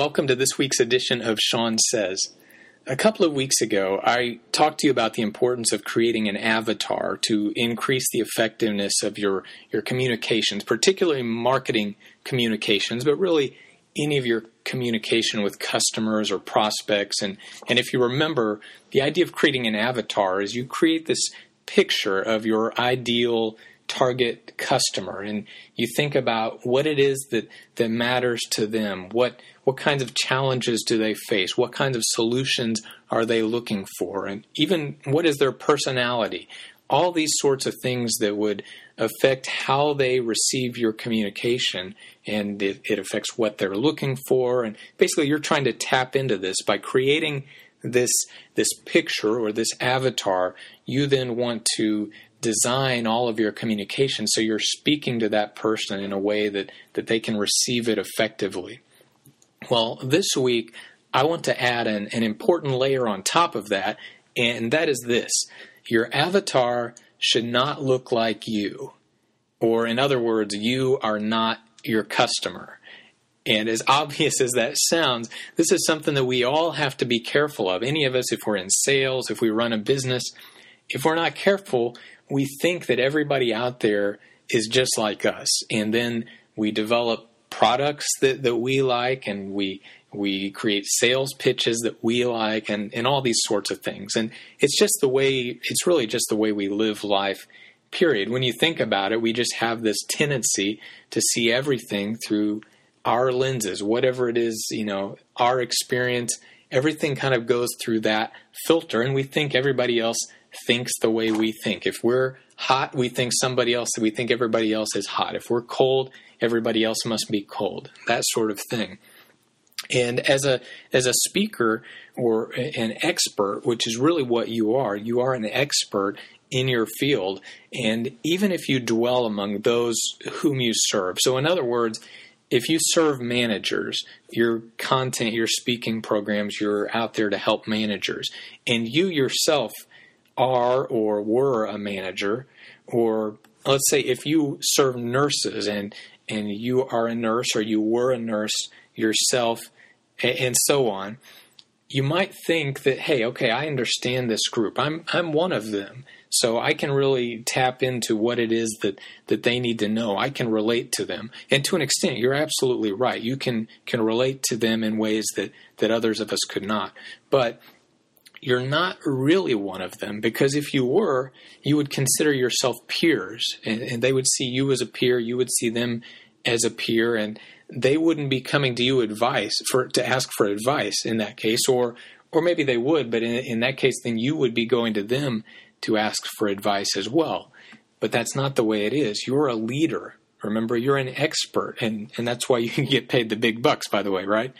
welcome to this week's edition of Sean Says. A couple of weeks ago, I talked to you about the importance of creating an avatar to increase the effectiveness of your communications, particularly marketing communications, but really any of your communication with customers or prospects. And if you remember, the idea of creating an avatar is you create this picture of your ideal target customer, and you think about what it is that matters to them, what kinds of challenges do they face, what kinds of solutions are they looking for, and even what is their personality. All these sorts of things that would affect how they receive your communication, and it affects what they're looking for. And basically you're trying to tap into this by creating this picture or this avatar. You then want to design all of your communication so you're speaking to that person in a way that they can receive it effectively. Well, this week I want to add an important layer on top of that, and that is this. Your avatar should not look like you. Or in other words, you are not your customer. And as obvious as that sounds, this is something that we all have to be careful of. Any of us, if we're in sales, if we run a business, if we're not careful, we think that everybody out there is just like us. And then we develop products that we like, and we create sales pitches that we like, and all these sorts of things. And it's really just the way we live life, period. When you think about it, we just have this tendency to see everything through our lenses, whatever it is, our experience, everything kind of goes through that filter, and we think everybody else thinks the way we think. If we're hot, we think everybody else is hot. If we're cold, everybody else must be cold. That sort of thing. And as a speaker or an expert, which is really what you are an expert in your field, and even if you dwell among those whom you serve. So in other words, if you serve managers, your content, your speaking programs, you're out there to help managers, and you yourself are or were a manager, or let's say if you serve nurses and you are a nurse or you were a nurse yourself and so on, you might think that, hey, okay, I understand this group. I'm one of them. So I can really tap into what it is that they need to know. I can relate to them. And to an extent, you're absolutely right. You can relate to them in ways that others of us could not. But you're not really one of them, because if you were, you would consider yourself peers, and they would see you as a peer, you would see them as a peer, and they wouldn't be coming to you to ask for advice in that case, or maybe they would, but in that case, then you would be going to them to ask for advice as well. But that's not the way it is. You're a leader. Remember, you're an expert, and that's why you can get paid the big bucks, by the way, right?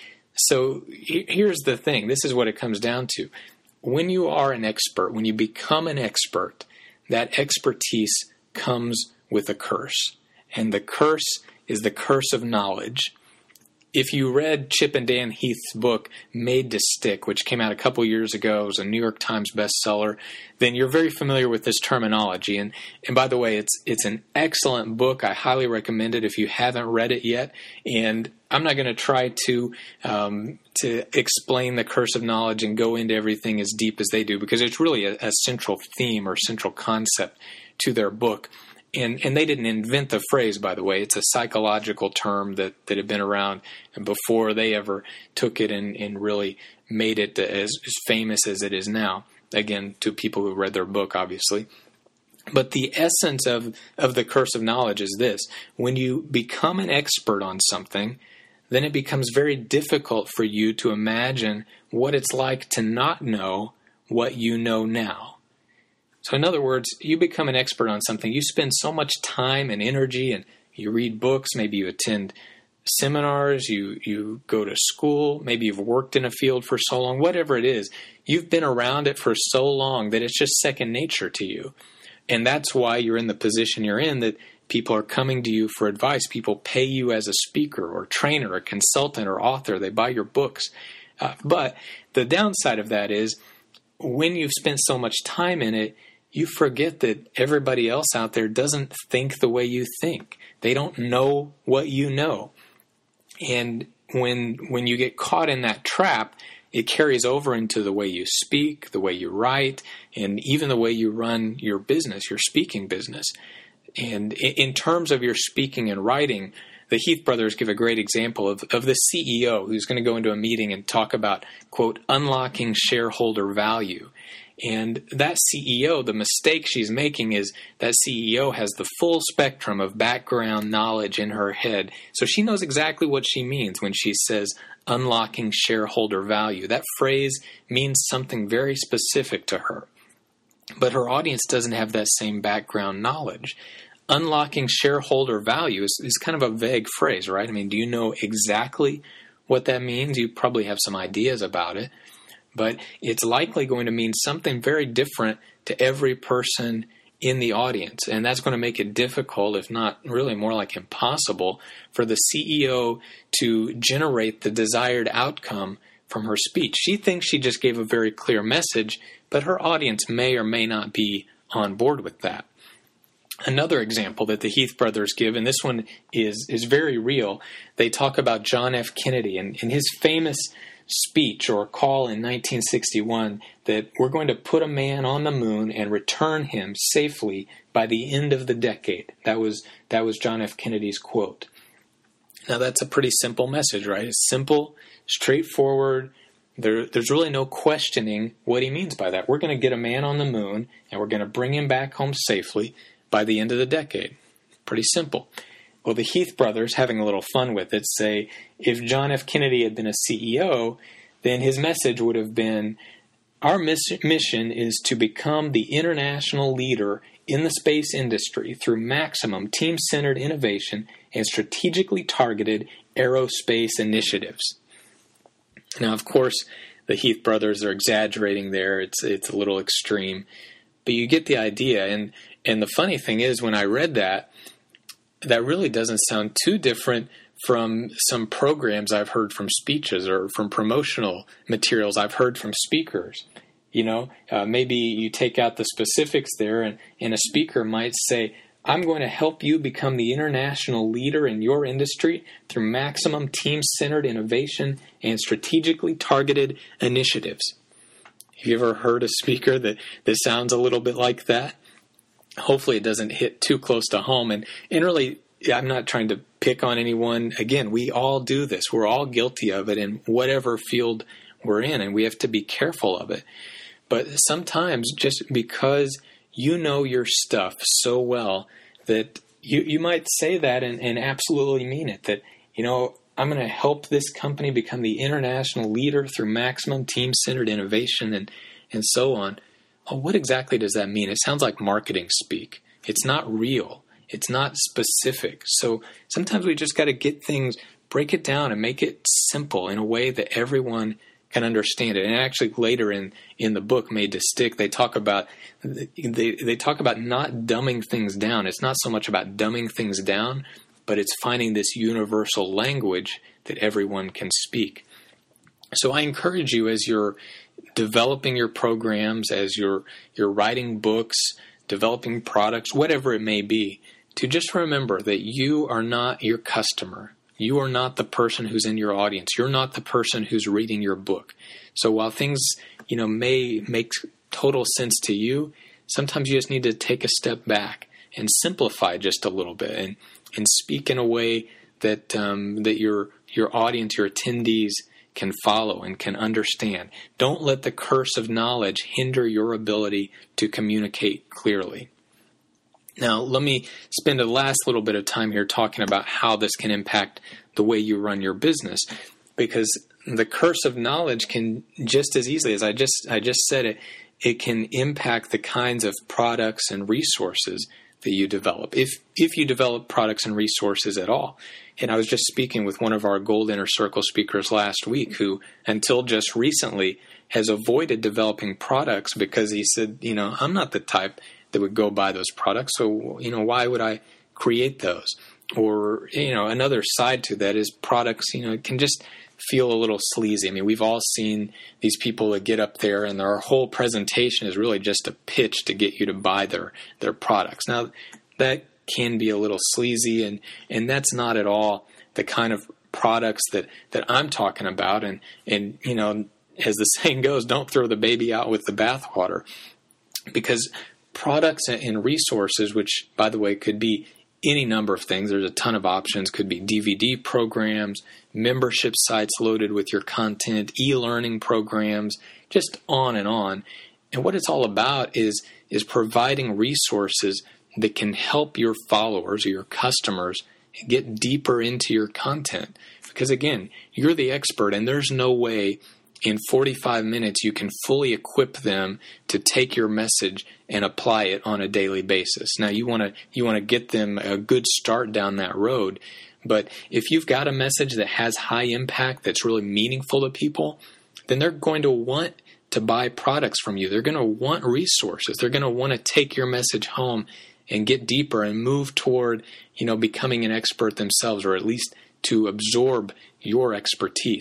So here's the thing. This is what it comes down to. When you are an expert, when you become an expert, that expertise comes with a curse. And the curse is the curse of knowledge. If you read Chip and Dan Heath's book, Made to Stick, which came out a couple years ago, it was a New York Times bestseller, then you're very familiar with this terminology. And by the way, it's an excellent book. I highly recommend it if you haven't read it yet. And I'm not going to try to explain the curse of knowledge and go into everything as deep as they do, because it's really a central theme or central concept to their book. And they didn't invent the phrase, by the way. It's a psychological term that had been around before they ever took it and really made it as famous as it is now. Again, to people who read their book, obviously. But the essence of the curse of knowledge is this. When you become an expert on something, then it becomes very difficult for you to imagine what it's like to not know what you know now. So in other words, you become an expert on something. You spend so much time and energy, and you read books, maybe you attend seminars, you go to school, maybe you've worked in a field for so long, whatever it is. You've been around it for so long that it's just second nature to you. And that's why you're in the position you're in, that people are coming to you for advice. People pay you as a speaker or trainer or consultant or author. They buy your books. But the downside of that is when you've spent so much time in it, you forget that everybody else out there doesn't think the way you think. They don't know what you know. And when you get caught in that trap, it carries over into the way you speak, the way you write, and even the way you run your business, your speaking business. And in terms of your speaking and writing, the Heath brothers give a great example of the CEO who's going to go into a meeting and talk about, quote, unlocking shareholder value. And that CEO, the mistake she's making is that CEO has the full spectrum of background knowledge in her head. So she knows exactly what she means when she says unlocking shareholder value. That phrase means something very specific to her. But her audience doesn't have that same background knowledge. Unlocking shareholder value is kind of a vague phrase, right? I mean, do you know exactly what that means? You probably have some ideas about it. But it's likely going to mean something very different to every person in the audience. And that's going to make it difficult, if not really more like impossible, for the CEO to generate the desired outcome from her speech. She thinks she just gave a very clear message, but her audience may or may not be on board with that. Another example that the Heath brothers give, and this one is very real, they talk about John F. Kennedy and in his famous speech or call in 1961 that we're going to put a man on the moon and return him safely by the end of the decade. That was John F. Kennedy's quote. Now that's a pretty simple message, right? It's simple, straightforward. There's really no questioning what he means by that. We're going to get a man on the moon and we're going to bring him back home safely by the end of the decade. Pretty simple. Well, the Heath brothers, having a little fun with it, say if John F. Kennedy had been a CEO, then his message would have been, our mission is to become the international leader in the space industry through maximum team-centered innovation and strategically targeted aerospace initiatives. Now, of course, the Heath brothers are exaggerating there. It's a little extreme. But you get the idea. And the funny thing is, when I read that really doesn't sound too different from some programs I've heard from speeches or from promotional materials I've heard from speakers. You know, maybe you take out the specifics there and a speaker might say, I'm going to help you become the international leader in your industry through maximum team-centered innovation and strategically targeted initiatives. Have you ever heard a speaker that sounds a little bit like that? Hopefully it doesn't hit too close to home. And really, I'm not trying to pick on anyone. Again, we all do this. We're all guilty of it in whatever field we're in, and we have to be careful of it. But sometimes just because you know your stuff so well that you might say that and absolutely mean it, that, you know, I'm going to help this company become the international leader through maximum team-centered innovation and so on. Well, what exactly does that mean? It sounds like marketing speak. It's not real. It's not specific. So sometimes we just got to get things, break it down and make it simple in a way that everyone can understand it. And actually later in the book, Made to Stick, they talk about they talk about not dumbing things down. It's not so much about dumbing things down, but it's finding this universal language that everyone can speak. So I encourage you, as you're developing your programs, as you're writing books, developing products, whatever it may be, to just remember that you are not your customer. You are not the person who's in your audience. You're not the person who's reading your book. So while things, may make total sense to you, sometimes you just need to take a step back and simplify just a little bit and speak in a way that that your audience, your attendees can follow and can understand. Don't let the curse of knowledge hinder your ability to communicate clearly. Now, let me spend a last little bit of time here talking about how this can impact the way you run your business, because the curse of knowledge can just as easily as I just said it can impact the kinds of products and resources that you develop, if you develop products and resources at all. And I was just speaking with one of our Gold Inner Circle speakers last week who, until just recently, has avoided developing products because he said, I'm not the type that would go buy those products, so, why would I create those? Or, another side to that is products, it can just feel a little sleazy. I mean, we've all seen these people that get up there and their whole presentation is really just a pitch to get you to buy their products. Now, that can be a little sleazy, and that's not at all the kind of products that I'm talking about. And as the saying goes, don't throw the baby out with the bathwater, because products and resources, which, by the way, could be any number of things. There's a ton of options. Could be DVD programs, membership sites loaded with your content, e-learning programs, just on and on. And what it's all about is providing resources that can help your followers or your customers get deeper into your content. Because again, you're the expert, and there's no way in 45 minutes you can fully equip them to take your message and apply it on a daily basis. Now you want to get them a good start down that road, but if you've got a message that has high impact, that's really meaningful to people, then they're going to want to buy products from you. They're going to want resources. They're going to want to take your message home and get deeper and move toward, becoming an expert themselves, or at least to absorb your expertise.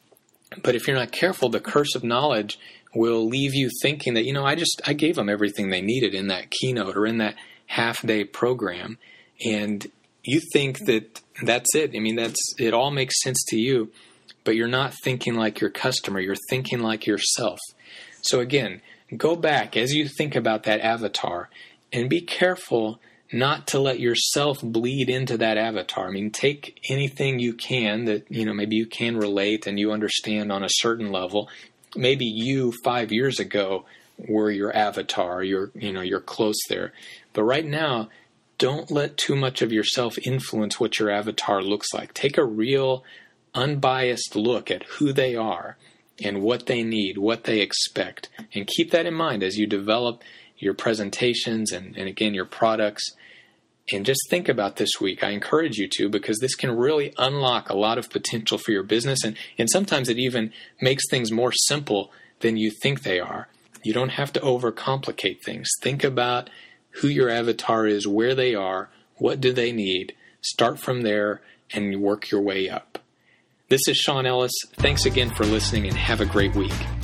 But if you're not careful, the curse of knowledge will leave you thinking that, I gave them everything they needed in that keynote or in that half-day program. And you think that that's it. It all makes sense to you, but you're not thinking like your customer. You're thinking like yourself. So again, go back as you think about that avatar and be careful not to let yourself bleed into that avatar. Take anything you can that, maybe you can relate and you understand on a certain level. Maybe you 5 years ago were your avatar, you're close there. But right now, don't let too much of yourself influence what your avatar looks like. Take a real, unbiased look at who they are and what they need, what they expect. And keep that in mind as you develop your presentations and again, your products. And just think about this week. I encourage you to, because this can really unlock a lot of potential for your business. And sometimes it even makes things more simple than you think they are. You don't have to overcomplicate things. Think about who your avatar is, where they are, what do they need. Start from there and work your way up. This is Sean Ellis. Thanks again for listening, and have a great week.